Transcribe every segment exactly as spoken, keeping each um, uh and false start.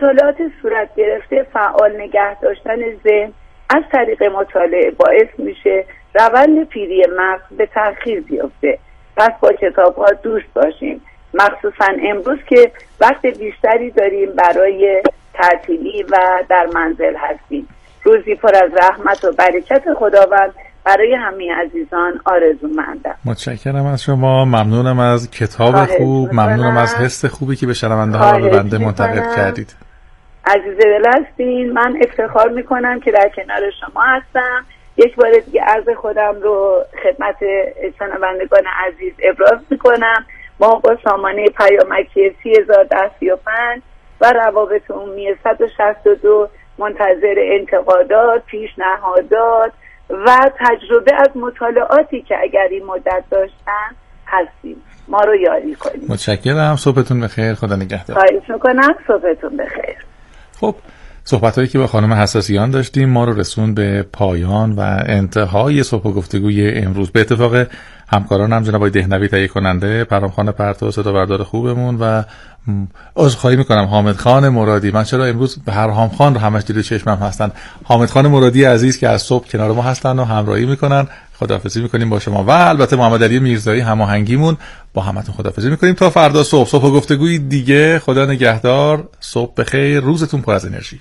مطالعات صورت گرفته فعال نگه داشتن ذهن از طریق مطالعه باعث میشه روند پیری مغز به تأخیر بیفته. پس با کتاب ها دوست باشیم، مخصوصا امروز که وقت بیشتری داریم برای تعطیلی و در منزل هستیم. روزی پر از رحمت و برکت خداوند برای همه عزیزان آرزومندم. متشکرم از شما، ممنونم از کتاب خوب، ممنونم از حس خوبی که به شنونده ها و به بنده منتقل کردید. عزیز دل هستین، من افتخار میکنم که در کنار شما هستم. یک بار دیگه عرض خودم رو خدمت شنوندگان عزیز ابراز میکنم. ما با سامانه پیامکی سی هزار ده سی و پنج و روابط عمومی صد و شصت و دو منتظر انتقادات، پیشنهادات و تجربه از مطالعاتی که اگر این مدت داشتن هستیم. ما رو یاری کنید. متشکرم، صبحتون بخیر، خدا نگهدار. خواهش میکنم، صبحتون بخیر. خب صحبت‌هایی که با خانم حساسیان داشتیم ما رو رسون به پایان و انتهای صبح و گفتگوی امروز. به اتفاق همکارانم جناب آقای دهنوی تهیه کننده، پرامخان پرتو صدا بردار خوبمون و عذرخواهی میکنم حامد خان مرادی. من چرا امروز به هر هام خان رو همش جلوی چشمم هستن. حامد خان مرادی عزیز که از صبح کنار ما هستن و همراهی میکنن. خداحافظی میکنیم با شما و البته محمد علی میرزایی هماهنگیمون. با همتون خداحافظی میکنیم تا فردا صبح. صبح و گفتگوی دیگه. خدا نگهدار، صبح بخیر، روزتون پر از انرژی.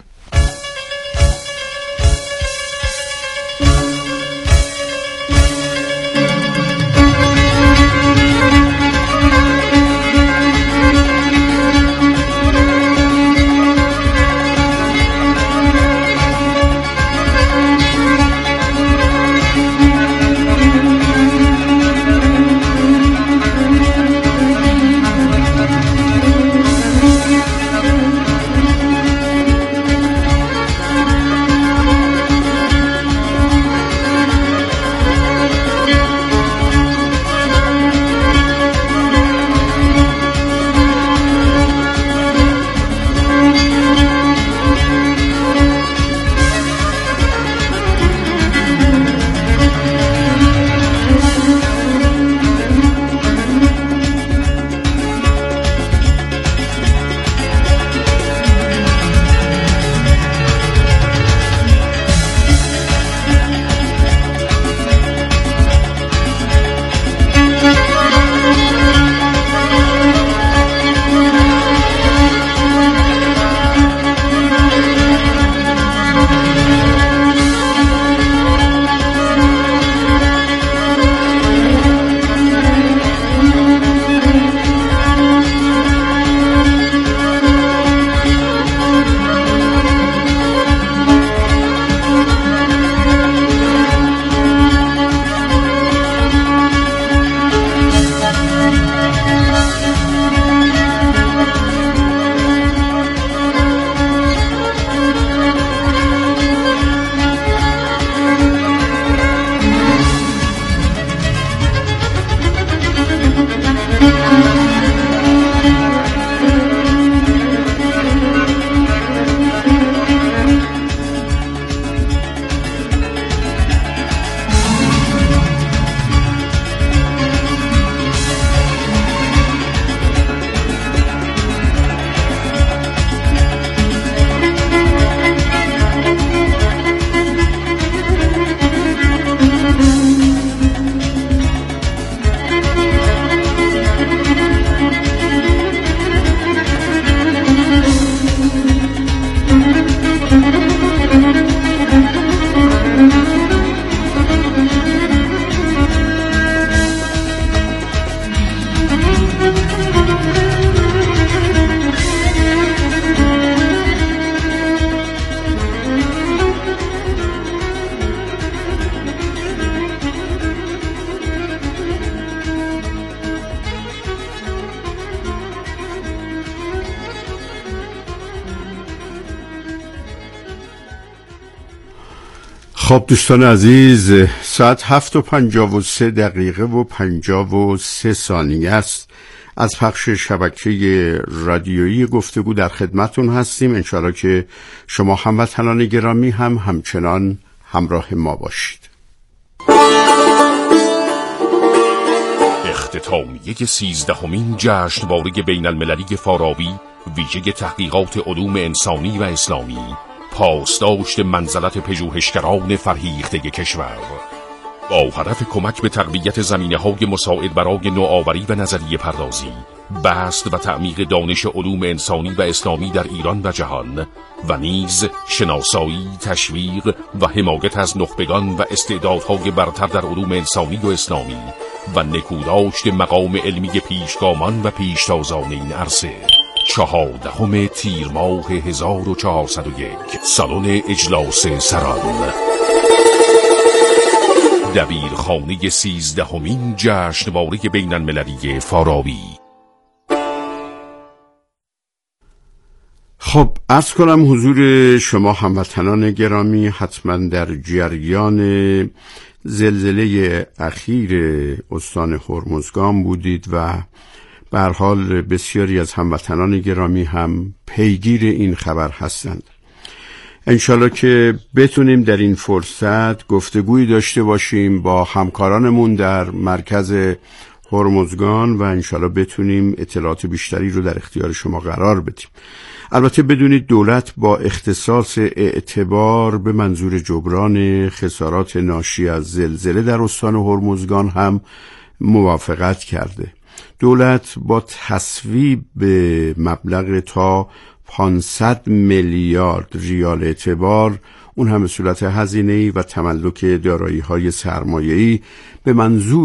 خب دوستان عزیز، ساعت هفت و پنجاه و سه دقیقه و پنجاه و سه ثانیه است. از پخش شبکه رادیویی گفتگو در خدمتون هستیم. انشاءالله که شما هموطنان گرامی هم همچنان همراه ما باشید. اختتامیه سیزدهمین جشنواره بین المللی فارابی ویژه تحقیقات علوم انسانی و اسلامی، پاسداشت منزلت پژوهشگران فرهیخته کشور، با هدف کمک به تقویت زمینه‌های مساعد برای نوآوری و نظریه پردازی، بسط و تعمیق دانش علوم انسانی و اسلامی در ایران و جهان و نیز شناسایی، تشویق و حمایت از نخبگان و استعدادهای برتر در علوم انسانی و اسلامی و نکوداشت مقام علمی پیشگامان و پیشتازان این عرصه. چهاردهم تیر ماه هزار و چهارصد و یک، سالن اجلاس سران، دبیرخانه سیزدهمین جشنواره بین المللی فارابی. خب عرض کنم حضور شما هموطنان گرامی حتما در جریان زلزله اخیر استان هرمزگان بودید و به هر حال بسیاری از هموطنان گرامی هم پیگیر این خبر هستند. انشالله که بتونیم در این فرصت گفتگوی داشته باشیم با همکارانمون در مرکز هرمزگان و انشالله بتونیم اطلاعات بیشتری رو در اختیار شما قرار بدیم. البته بدونید دولت با اختصاص اعتبار به منظور جبران خسارات ناشی از زلزله در استان هرمزگان هم موافقت کرده. دولت با تصویب به مبلغ تا پانصد میلیارد ریال اعتبار، اون هم به صورت هزینه‌ای و تملک دارایی‌های سرمایه‌ای به منظور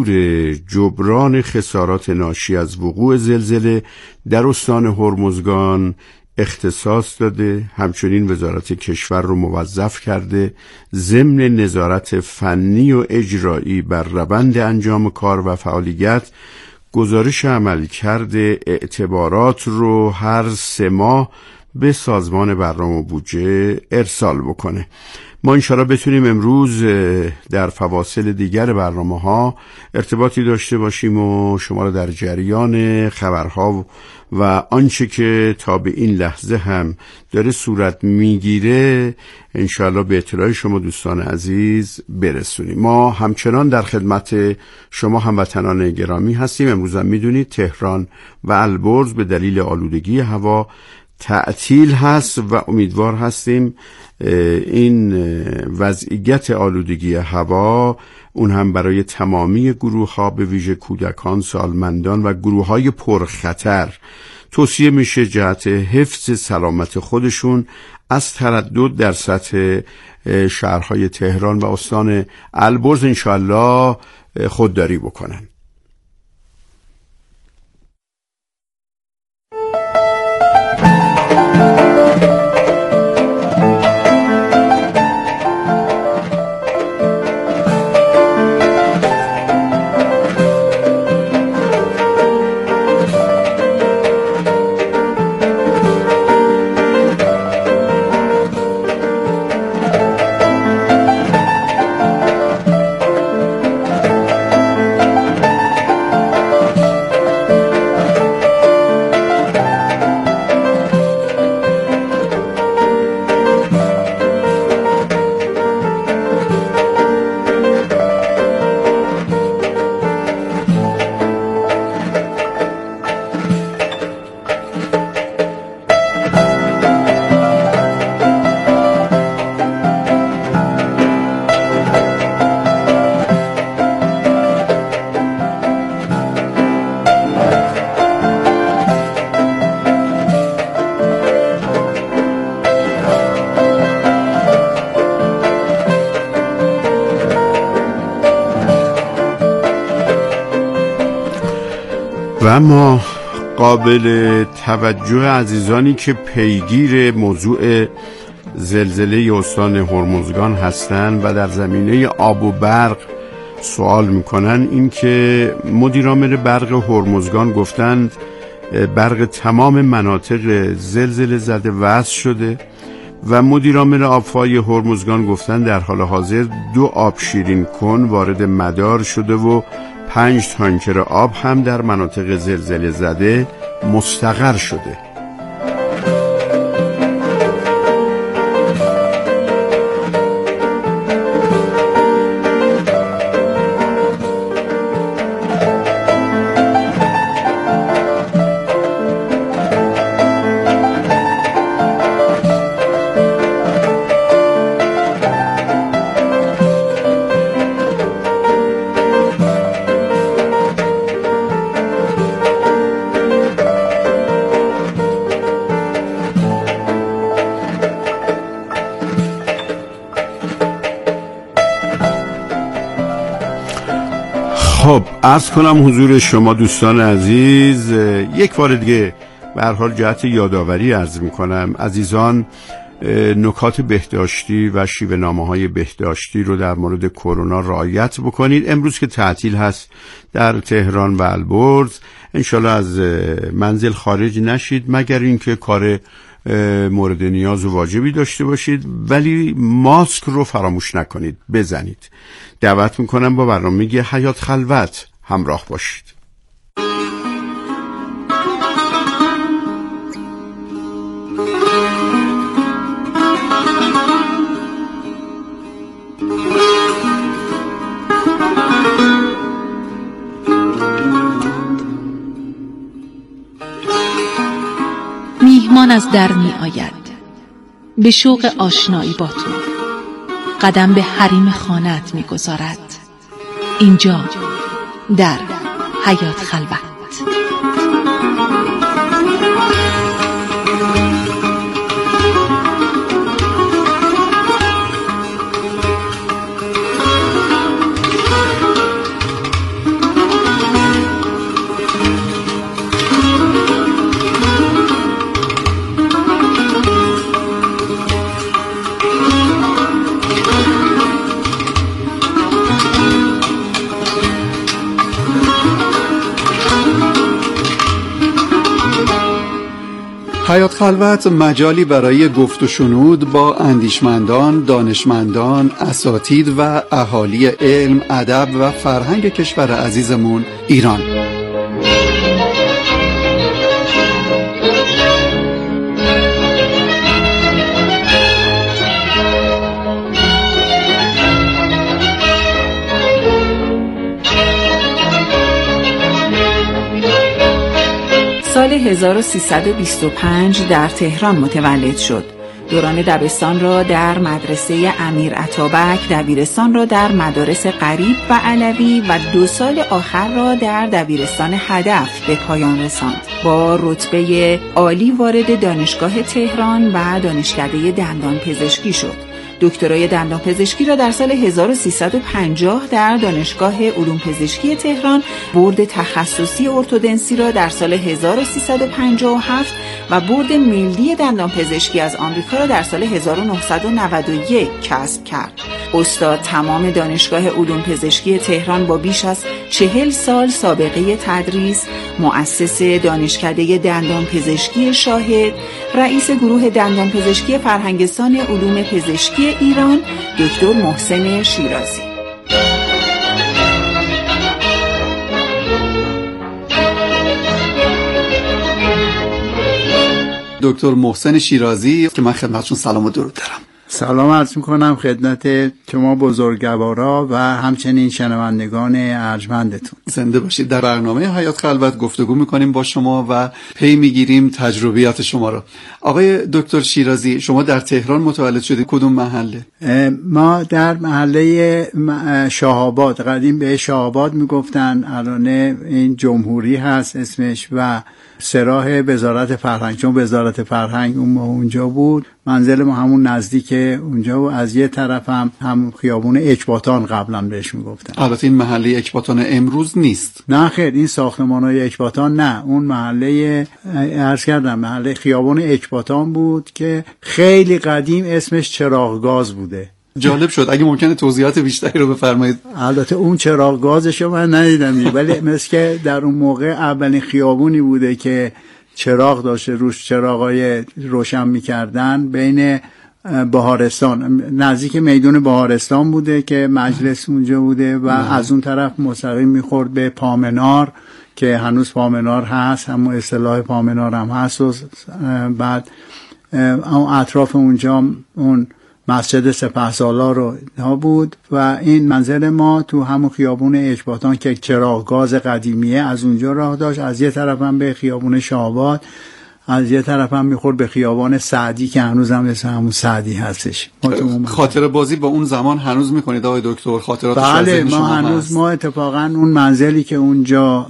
جبران خسارات ناشی از وقوع زلزله در استان هرمزگان اختصاص داده. همچنین وزارت کشور رو موظف کرده ضمن نظارت فنی و اجرایی بر روند انجام کار و فعالیت گزارش عملکرد اعتبارات رو هر سه ماه به سازمان برنامه و بودجه ارسال بکنه. ما انشاءالله بتونیم امروز در فواصل دیگر برنامه ها ارتباطی داشته باشیم و شما را در جریان خبرها و آنچه که تا به این لحظه هم داره صورت میگیره انشاءالله به اطلاع شما دوستان عزیز برسونیم. ما همچنان در خدمت شما هموطنان گرامی هستیم. امروز هم میدونید تهران و البرز به دلیل آلودگی هوا تعطیل هست و امیدوار هستیم این وضعیت آلودگی هوا اون هم برای تمامی گروه ها به ویژه کودکان، سالمندان و گروه های پرخطر توصیه میشه جهت حفظ سلامت خودشون از تردد در سطح شهرهای تهران و استان البرز انشاءالله خودداری بکنن. و اما قابل توجه عزیزانی که پیگیر موضوع زلزله استان هرمزگان هستند و در زمینه آب و برق سوال میکنن این که مدیرعامل برق هرمزگان گفتند برق تمام مناطق زلزله زده وصل شده و مدیرعامل آبفای هرمزگان گفتند در حال حاضر دو آب شیرین کن وارد مدار شده و پنج تانکر آب هم در مناطق زلزله زده مستقر شده. خب عرض کنم حضور شما دوستان عزیز، یک بار دیگه به هر حال جهت یادآوری عرض میکنم عزیزان نکات بهداشتی و شیوه نامه‌های بهداشتی رو در مورد کرونا رعایت بکنید. امروز که تعطیل هست در تهران و البرز، انشالله از منزل خارج نشید مگر اینکه کار مورد نیاز و واجبی داشته باشید، ولی ماسک رو فراموش نکنید، بزنید. دعوت میکنم با برنامه حیات خلوت همراه باشید. میهمان از در می آید به شوق آشنایی با تو، قدم به حریم خانه‌ات می گذارد. اینجا در حیات خلوت. حیات خلوت مجالی برای گفت و شنود با اندیشمندان، دانشمندان، اساتید و اهالی علم، ادب و فرهنگ کشور عزیزمون ایران. سال هزار و سیصد و بیست و پنج در تهران متولد شد. دوران دبستان را در مدرسه امیر عطابک، دبیرستان را در مدارس غریب و علوی و دو سال آخر را در دبیرستان هدف به پایان رساند. با رتبه عالی وارد دانشگاه تهران و دانشکده دندان پزشکی شد. دکترای دندان پزشکی را در سال هزار و سیصد و پنجاه در دانشگاه علوم پزشکی تهران، برد تخصصی ارتودنسی را در سال هزار و سیصد و پنجاه و هفت و برد ملی دندان پزشکی از آمریکا را در سال هزار و نهصد و نود و یک کسب کرد. استاد تمام دانشگاه علوم پزشکی تهران با بیش از چهل سال سابقه تدریس، مؤسس دانشکده دندان پزشکی شاهد، رئیس گروه دندان پزشکی فرهنگستان علوم پزشکی ایران، دکتر محسن شیرازی. دکتر محسن شیرازی که من خدمتشون سلام و درود دارم. سلام عرض میکنم خدمت شما بزرگوارا و همچنین شنوندگان ارجمندتون. زنده باشید. در برنامه حیات خلوت گفتگو میکنیم با شما و پی میگیریم تجربیات شما رو. آقای دکتر شیرازی، شما در تهران متولد شدید، کدوم محله؟ ما در محله شاه‌آباد، قدیم به شاه‌آباد میگفتن، الان این جمهوری هست اسمش، و سراح وزارت فرهنگ، چون وزارت فرهنگ اون اونجا بود. منزل ما همون نزدیک اونجا و از یه طرف هم هم خیابون اکباتان قبلا بهش میگفتن. البته این محله اکباتان امروز نیست. نه خیر، این ساختمان‌های اکباتان نه، اون محله عرض کردم محله خیابون اکباتان بود که خیلی قدیم اسمش چراغ گاز بوده. جالب شد، اگه ممکنه توضیحات بیشتری رو بفرمایید. البته اون چراغ گازشو من ندیدم، ولی مثل که در اون موقع اولین خیابونی بوده که چراغ داشته، روش چراغای روشن می‌کردن. بین بهارستان، نزدیک میدون بهارستان بوده که مجلس اونجا بوده و نه. از اون طرف مستقیم می‌خورد به پامنار که هنوز پامنار هست، همون اصطلاح پامنار هم هست. و بعد اون اطراف اونجا اون مسجد سپهسالار رو ها بود و این منزل ما تو همون خیابون اکباتان که چراغ گاز قدیمیه از اونجا راه داشت. از یه طرف هم به خیابون شاه‌آباد، از یه طرف هم میخورد به خیابان سعدی که هنوز هم اسم همون سعدی هستش. خاطر بازی با اون زمان هنوز میکنید آقای دکتر؟ خاطراتش بله، ما هنوز هست. ما اتفاقا اون منزلی که اونجا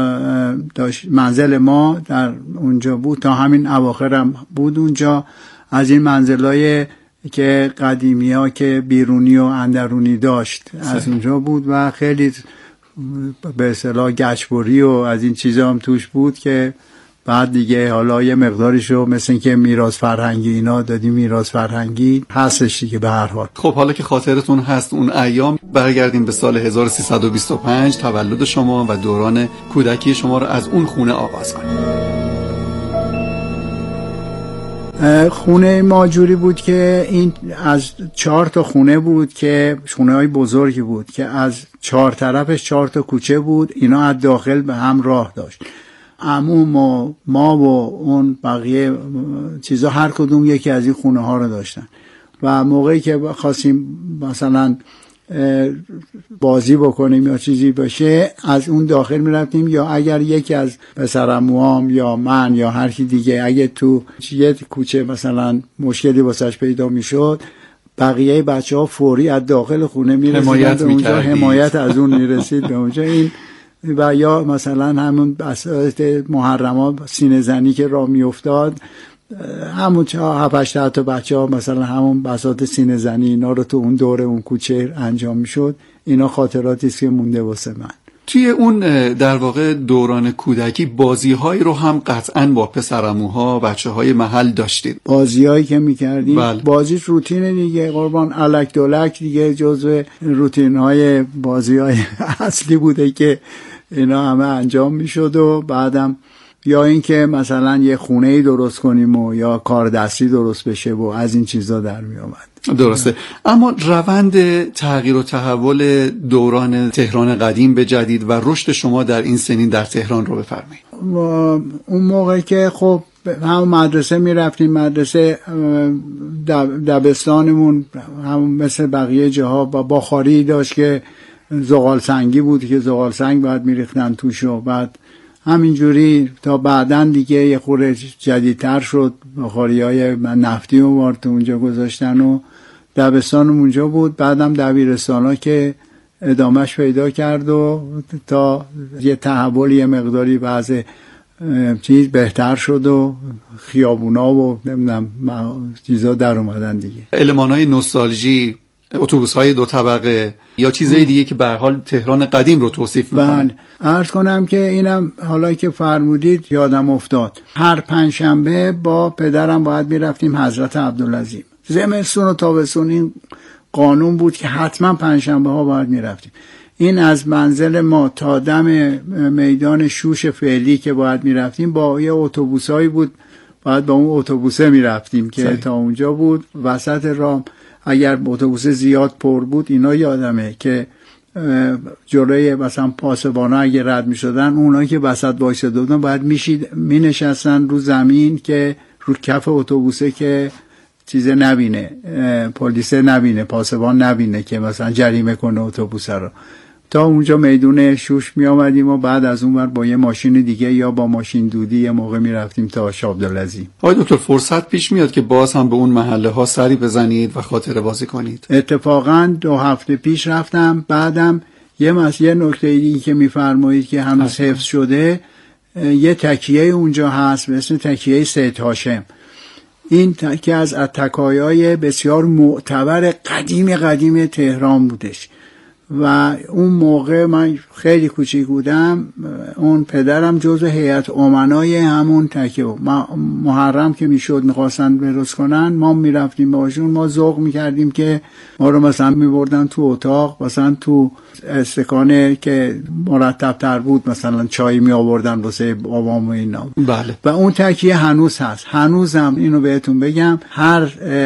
داشت، منزل ما در اونجا بود تا همین اواخرم بود اونجا. از این منزلای که قدیمی ها که بیرونی و اندرونی داشت از اونجا بود و خیلی به اصطلاح گچبری و از این چیزا هم توش بود که بعد دیگه حالا یه مقداریشو مثل اینکه میراث فرهنگی اینا دادیم، میراث فرهنگی هستش دیگه به هر حال. خب حالا که خاطرتون هست اون ایام، برگردیم به سال هزار و سیصد و بیست و پنج، تولد شما و دوران کودکی شما رو از اون خونه آغاز کنیم. خونه ما جوری بود که این از چهار تا خونه بود که خونه های بزرگی بود که از چهار طرفش چهار تا کوچه بود، اینا از داخل به هم راه داشت. عموم و ما و اون بقیه چیزا هر کدوم یکی از این خونه ها رو داشتن و موقعی که خواستیم مثلا بازی بکنیم یا چیزی باشه از اون داخل می رفتیم، یا اگر یکی از پسرعموام یا من یا هر کی دیگه اگه تو یه کوچه مثلا مشکلی واسش پیدا می شد، بقیه بچه ها فوری از داخل خونه می رسیدن به اونجا، حمایت از اون می رسید به اونجا. این و یا مثلا همون بساط محرمات سینه زنی که راه می افتاد، همون چه هفتش تا بچه ها مثلا همون بساط سینه زنی اینا رو تو اون دوره اون کوچه انجام می شد. اینا خاطراتی است که مونده واسه من. توی اون در واقع دوران کودکی بازی‌هایی رو هم قطعاً با پسرعموها بچه‌های محل داشتید؟ بازی‌هایی که می‌کردیم بله. بازیش روتین دیگه، قربان الک دولک دیگه جزو روتین‌های بازی‌های اصلی بوده که اینا همه انجام می‌شد و بعدم یا اینکه مثلا یه خونه‌ای درست کنیم و یا کار دستی درست بشه و از این چیزا در می‌آمد. درسته. اما روند تغییر و تحول دوران تهران قدیم به جدید و رشد شما در این سنین در تهران رو بفرمایید. اون موقع که خب هم مدرسه می رفتیم، مدرسه دبستانمون هم مثل بقیه جاها با بخاری داشت که زغال سنگی بود که زغال سنگ بعد می ریختن توش و بعد همینجوری تا بعدن دیگه یه خورده جدیدتر شد، بخاری های نفتی و وارد اونجا گذاشتن و دبستانم اونجا بود. بعدم دبیرستان ها که ادامهش پیدا کرد و تا یه تحول یه مقداری بعض چیز بهتر شد و خیابونا و نمیدونم چیزا در اومدن دیگه. المانای نوستالژی، اتوبوس‌های دو طبقه یا چیزای دیگه که به هر حال تهران قدیم رو توصیف می‌کنه. بله، عرض کنم که اینم حالا که فرمودید یادم افتاد، هر پنجشنبه با پدرم باید میرفتیم حضرت عبدالعظیم. زمستون و تابستون این قانون بود که حتما پنجشنبه ها باید میرفتیم. این از منزل ما تا دم میدان شوش فعلی که باید میرفتیم با یه اتوبوسایی بود، باید با اون اتوبوسه میرفتیم که تا اونجا بود. وسط راه اگر اتوبوس زیاد پر بود، اینا یادمه که جلوی مثلا پاسبانا اگه رد میشدن، اونا که وسط وایساده بودن باید میشید مینشستن رو زمین که رو کف اتوبوسه که چیزه نبینه، پلیس نبینه، پاسبان نبینه که مثلا جریمه کنه اتوبوس رو. تا اونجا میدون شوش می آمدیم و بعد از اون ور با یه ماشین دیگه یا با ماشین دودی یه موقع می رفتیم تا شاه عبدالعظیم. آقای دکتر فرصت پیش میاد که باز هم به اون محله ها سری بزنید و خاطره بازی کنید؟ اتفاقا دو هفته پیش رفتم. بعدم یه مسئله نکته دیگه که میفرمایید که هنوز حفظ شده، یه تکیه اونجا هست مثل تکیه سید هاشم. این تکیه از تکایای بسیار معتبر قدیم قدیم تهران بودش و اون موقع من خیلی کوچیک بودم، اون پدرم جزو هیئت امنای همون تکیه بود. محرم که میشد میخواستن درست کنن، ما میرفتیم باشون، ما ذوق میکردیم که ما رو مثلا میبردن تو اتاق، مثلا تو استکانه که مرتب تر بود مثلا چای می آوردن واسه بابام و اینا. بله. و اون تکیه هنوز هست. هنوزم اینو بهتون بگم، هر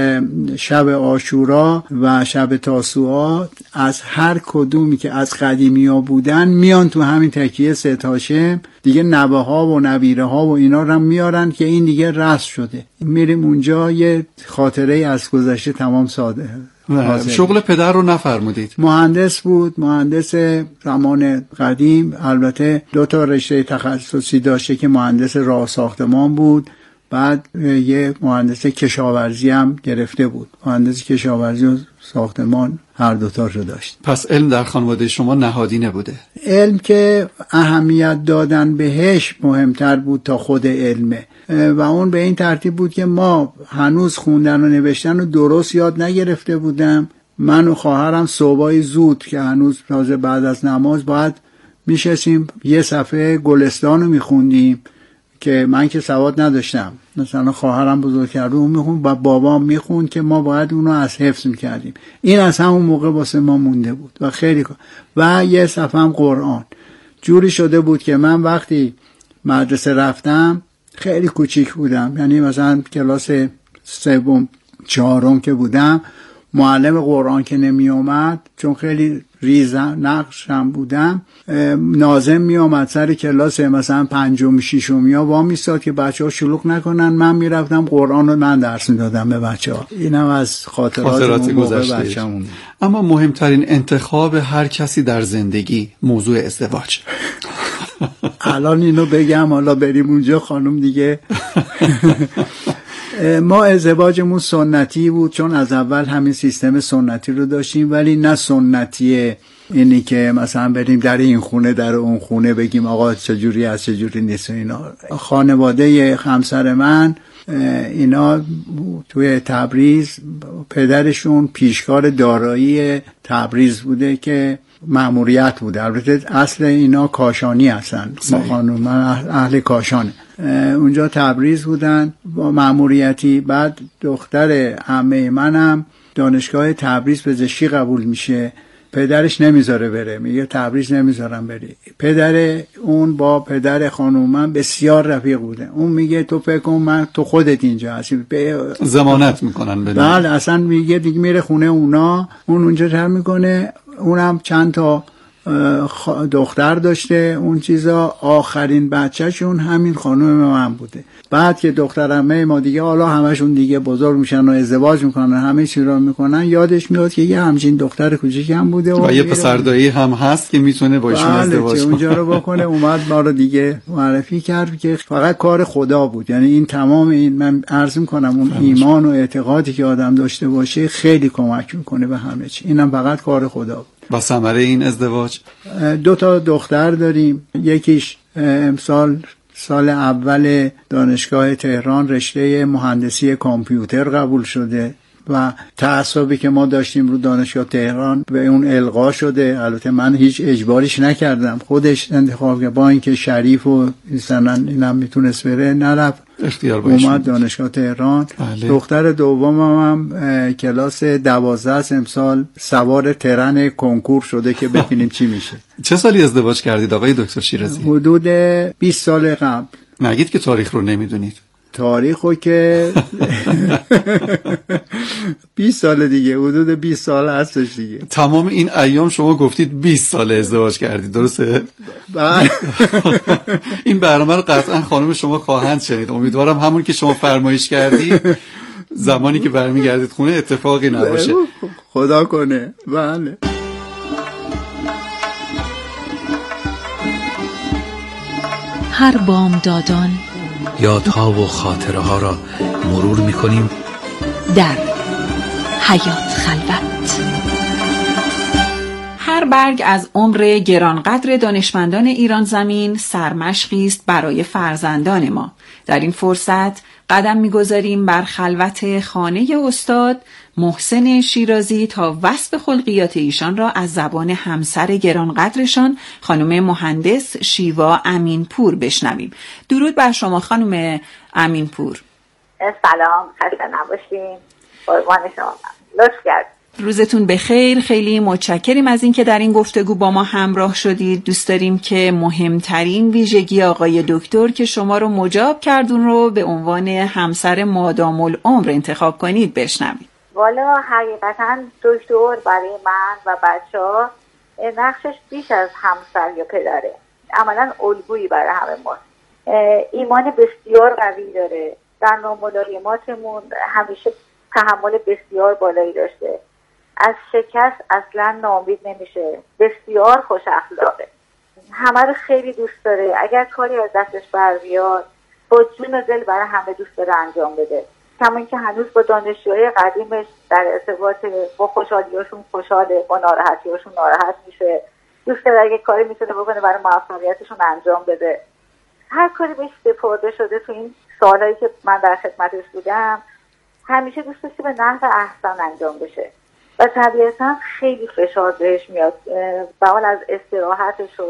شب عاشورا و شب تاسوعا از هر کدومی که از قدیمی ها بودن میان تو همین تکیه سید هاشم، دیگه نوه ها و نویره ها و اینا رو میارن که این دیگه رسم شده. میریم اونجا، یه خاطره از گذشته تمام ساده. شغل پدر رو نفرمودید؟ مهندس بود، مهندس زمان قدیم. البته دو تا رشته تخصصی داشته که مهندس راه ساختمان بود، بعد یه مهندس کشاورزی هم گرفته بود. مهندس کشاورزی و ساختمان هر دوتاشو داشت. پس علم در خانواده شما نهادینه بوده؟ علم که اهمیت دادن بهش مهمتر بود تا خود علمه و اون به این ترتیب بود که ما هنوز خوندن و نوشتن رو درست یاد نگرفته بودم. من و خواهرم صبحای زود که هنوز تازه بعد از نماز باید میشستیم یه صفحه گلستان رو میخوندیم که من که سواد نداشتم، مثلا خواهرم بزرگتر اون میخوند و بابام میخوند که ما باید اونو از حفظ میکردیم. این از همون موقع واسه ما مونده بود و خیلی و یه صفحه هم قرآن. جوری شده بود که من وقتی مدرسه رفتم خیلی کوچیک بودم، یعنی مثلا کلاس سوم چهارم که بودم، معلم قرآن که نمی اومد چون خیلی ریز نقشم بودم، ناظم می اومد سر کلاس مثلا پنجم ششم یا وا میستاد که بچه ها شلوغ نکنن، من میرفتم قرآن رو من درس میدادم به بچه ها. اینم از خاطرات, خاطرات گذشته. اما مهمترین انتخاب هر کسی در زندگی موضوع ازدواج. الان اینو بگم حالا بریم اونجا خانم دیگه. ما ازدواجمون سنتی بود چون از اول همین سیستم سنتی رو داشتیم، ولی نه سنتی اینی که مثلا بریم در این خونه در اون خونه بگیم آقا چجوری از چجوری نیست. اینا خانواده همسر من اینا توی تبریز پدرشون پیشکار دارایی تبریز بوده که مأموریت بوده. البته اصل اینا کاشانی هستن، ما خانوم من اهل کاشانه، اونجا تبریز بودن با مأموریتی. بعد دختر عمه منم دانشگاه تبریز پزشکی قبول میشه، پدرش نمیذاره بره، میگه تبریز نمیذارم بری. پدر اون با پدر خانوم من بسیار رفیق بوده، اون میگه تو فکر کن من تو خودت اینجا هستی، ضمانت میکنن بده. بله اصلا میگه دیگه میره خونه اونا، اون اونجا تر میکنه. اونم چند تا دختر داشته اون چیزا، آخرین بچهشون همین خانم من بوده. بعد که دخترمه ما دیگه حالا همشون دیگه بزرگ میشن و ازدواج میکنن، همه چی رو میکنن، یادش میاد که یه همچین دختر کوچیک هم بوده و, و یه پسردایی هم هست که میتونه با ایشون ازدواج کنه. اونجا رو بکنه. اومد ما رو دیگه معرفی کرد که فقط کار خدا بود. یعنی این تمام این من عرض میکنم اون ایمان و اعتقادی که آدم داشته باشه خیلی کمک میکنه به همه چی. اینم فقط کار خدا بود. و ثمره این ازدواج دو تا دختر داریم، یکیش امسال سال اول دانشگاه تهران رشته مهندسی کامپیوتر قبول شده و تعصبی که ما داشتیم رو دانشگاه تهران به اون القا شده. البته من هیچ اجباریش نکردم، خودش انتخاب کرد، با اینکه شریف و اینم اینم میتونست بره نرفت، اختیار باشه اومد دانشگاه تهران. بله. دختر دومم هم کلاس دوازده امسال سوار ترن کنکور شده که ببینیم چی میشه. چه سالی ازدواج کردید آقای دکتر شیرازی؟ حدود بیست سال قبل. نگید که تاریخ رو نمیدونید. تاریخو که بیست سال دیگه، حدود بیست سال هستش دیگه. تمام این ایام شما گفتید بیست سال ازدواج کردید، درسته؟ این برنامه رو قطعا خانم شما خواهند شنید. امیدوارم همون که شما فرمایش کردید زمانی که برمیگردید خونه اتفاقی نباشه. خدا کنه. بله. هر بامدادان یادها و خاطره ها را مرور می کنیم در حیات خلوت. هر برگ از عمر گرانقدر دانشمندان ایران زمین سرمشقی است برای فرزندان ما. در این فرصت قدم می‌گذاریم بر خلوت خانه استاد محسن شیرازی تا وصف خلقیات ایشان را از زبان همسر گرانقدرشان خانم مهندس شیوا امینپور بشنویم. درود بر شما خانم امینپور. سلام، خسته نباشین. قربان شما. لطف کردید. روزتون بخیر. خیلی متشکریم از اینکه در این گفتگو با ما همراه شدید. دوست داریم که مهمترین ویژگی آقای دکتر که شما رو مجاب کردون رو به عنوان همسر مادام العمر انتخاب کنید بشنوید. والا حقیقتا دکتر برای من و بچه‌ها نقشش بیش از همسر یا پدره. عملاً الگویی برای همه ما. ایمان بسیار قوی داره. در ناملایماتمون همیشه تحمل بسیار بالایی داشته. از شکست اصلا ناامید نمیشه. بسیار خوش اخلاقه. همه رو خیلی دوست داره. اگر کاری از دستش بر بیاد با جون و دل برای همه دوست داره انجام بده. کما اینکه هنوز با دانشجوهای قدیمش در ارتباط، با خوشحالیاشون خوشحاله، با ناراحتیاشون ناراحت میشه. دوست داره اگه کاری میتونه بکنه برای موفقیتشون انجام بده. هر کاری بهش سپرده شده تو این سالهایی که من در خدمتش بودم همیشه دوست داشته به نحو احسن انجام بشه و طبیعتا خیلی فشار بهش میاد. بحال از استراحتش و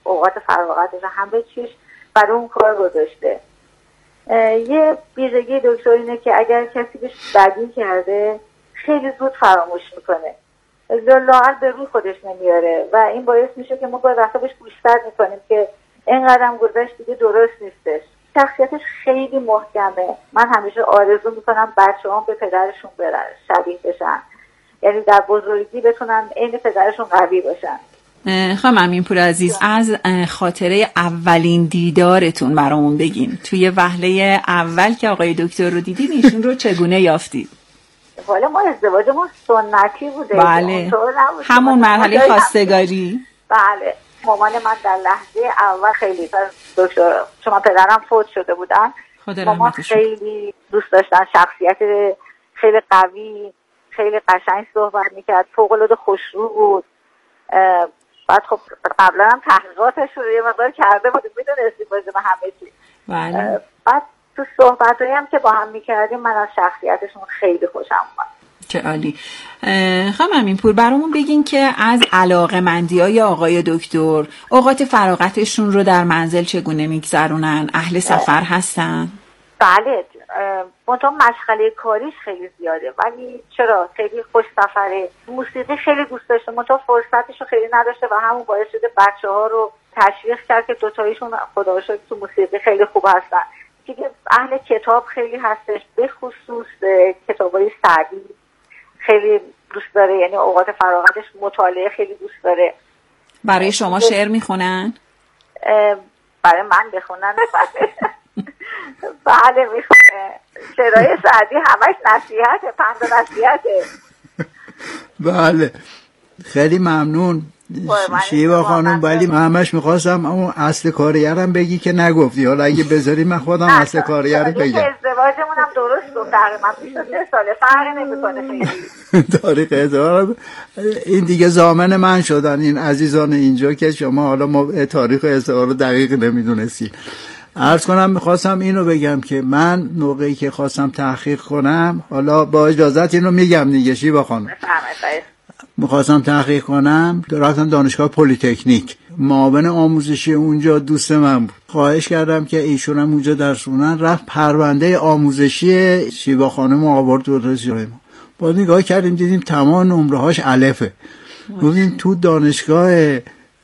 اوقات فراغتش همه چیش برای اون کار گذاشته. یه ویژگی دکتر اینه که اگر کسی بهش بدی کرده خیلی زود فراموش میکنه، لااقل به روی خودش نمیاره و این باعث میشه که ما باید وقتا بهش گوشزد میکنیم که اینقدر گذشت دیگه درست نیستش. شخصیتش خیلی محکمه. من همیشه آرزو میکنم بچه‌هام به پدرشون برن، شبیه بشن، یعنی در بزرگی بتونن عین پدرشون قوی باشن. خانم امین‌پور عزیز، از خاطره اولین دیدارتون برامون بگین. توی وهله اول که آقای دکتر رو دیدید ایشون رو چگونه یافتید؟ والا ما ازدواجمون سنتی بوده. بله، همون مرحله خواستگاری. بله، مامان من در لحظه اول خیلی دکتر، چون پدرم فوت شده بودن، مامان خیلی دوست داشتن، شخصیت خیلی قوی، خیلی قشنگ صحبت میکرد، فوق‌العاده خوشرو بود. بعد خب قبلا هم تحقیقاتش رو یه مقدار کرده بودیم، میدونستیم باشه به همه چی. بله. بعد تو صحبتایی هم که با هم میکردیم من از شخصیتشون خیلی خوشم اومد. چه عالی. خانم امین‌پور برامون بگین که از علاقه‌مندی‌های آقای دکتر اوقات فراغتشون رو در منزل چگونه میگذرونن؟ اهل سفر هستن؟ بله، منطقه مشغله کاریش خیلی زیاده ولی چرا خیلی خوش سفره. موسیقی خیلی دوست داشته، منطقه فرصتش رو خیلی نداشته و همون باعث شده بچه ها رو تشویق کرد که دوتاییشون خدا رو شکر تو موسیقی خیلی خوب هستن. دیگه اهل کتاب خیلی هستش، به خصوص کتابای سعدی خیلی دوست داره، یعنی اوقات فراغتش مطالعه خیلی دوست داره. برای شما شعر میخونن؟ برای من بخونن؟ بله میخونه. شعرهای سعدی همش نصیحته، پند و نصیحته. بله خیلی ممنون شیوا خانم، ولی من همش میخواستم اون اصل کاریرم بگی که نگفتی، حالا اگه بذاری من خودم اصل کاریر رو بگم. ازدواجمون هم درست بود، تقریبا بیست و سه ساله، فرقی نمیکنه خیلی. تاریخ ازدواج این دیگه ضامن من شدن این عزیزان اینجا که شما حالا ما تاریخ ازدواج رو دقیق نمیدونستی. عرض کنم میخواستم اینو بگم که من موقعی که خواستم تحقیق کنم، حالا با اجازت اینو میگم دیگه شیوا خانم، میخواستم تحقیق کنم رفتم دانشگاه پلی‌تکنیک، معاون آموزشی اونجا دوست من بود، خواهش کردم که ایشون هم اونجا درس خونن، رفت پرونده آموزشی شیوا خانم آورد تو رسیدیم. با نگاه کردیم دیدیم تمام نمره هاش الفه. گفتیم تو دانشگاه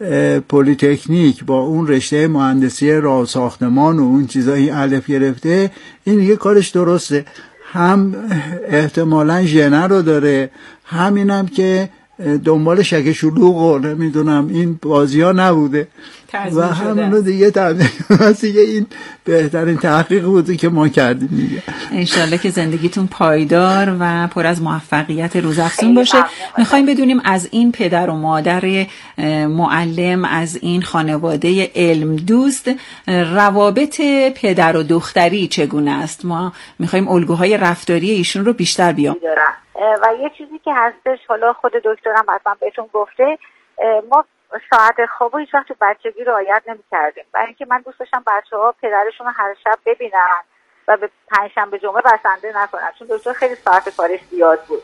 پلی‌تکنیک با اون رشته مهندسی راه ساختمان و اون چیزایی الف گرفته، این دیگه کارش درسته، هم احتمالاً ژنه رو داره، همینم که دنبال شک شلوغ و نمیدونم این بازی ها نبوده و همونو دیگه تبدیل دیگه این بهترین تحقیق بوده که ما کردیم دیگه. انشالله که زندگیتون پایدار و پر از موفقیت روزافزون باشه. میخوایم بدونیم از این پدر و مادر معلم، از این خانواده علم دوست، روابط پدر و دختری چگونه است؟ ما میخوایم الگوهای رفتاری ایشون رو بیشتر بیام. و یه چیزی که هستش، حالا خود دکترم حتما بهتون گفته، ما ساعت خوابو هیچ وقت تو بچگی رعایت نمی‌کردیم، برای اینکه من دوست داشتم بچه‌ها پدرشون رو هر شب ببینن و به پنجشنبه جمعه بسنده نکنن، چون دکتر خیلی ساعت کارش زیاد بود.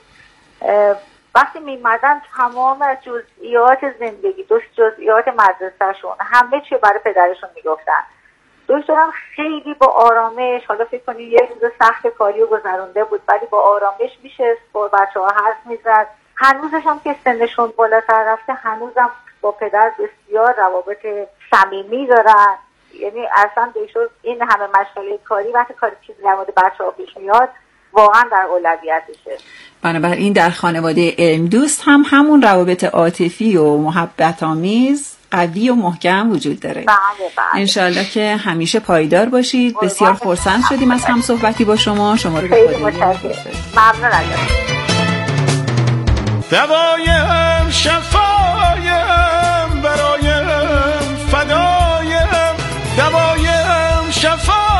وقتی میمدن تمام جزئیات زندگی، دوست جزئیات مدرسه‌شون، همه چی برای پدرشون میگفتن. دکترم خیلی با آرامش، حالا فکر کنید یه روز سخت کاری رو گذرونده بود ولی با آرامش میشه با بچه‌ها حرف میزد. هنوزش هم که سنشون بالاتر رفته هنوزم با پدر بسیار روابط صمیمی دارن. یعنی اصلا دکتر این همه مشغله کاری وقتی کاری چیزی در مورد بچه‌ها پیش میاد واقعا در اولویتشه. بنابراین در خانواده علم دوست هم همون روابط عاطفی و محبت آمیز قوی و محکم وجود داره. بله بله. انشالله که همیشه پایدار باشید. بسیار خرسند شدیم از هم صحبتی با شما. شما رو به خیلی متشکرم. ممنون ازتون. دوایم شفایم برایم فدایم، دوایم شفایم